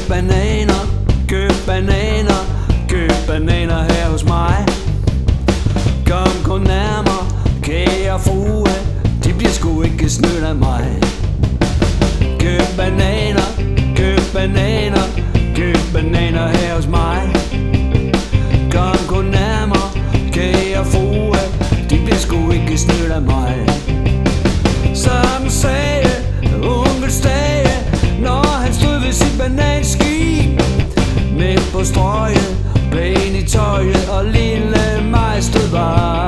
bananer, køb bananer, køb bananer her hos mig. Kom nærmere, kære frue, de bliver sgu ikke snydt af mig. Køb bananer, køb bananer, køb bananer her hos mig. Kom nærmere, kære frue, de bliver sgu ikke snydt af mig. Sådan sagde onkel Stage, når han stod ved sit bananskib. Midt på strøget, ben i tøjet, og lille mig stod bare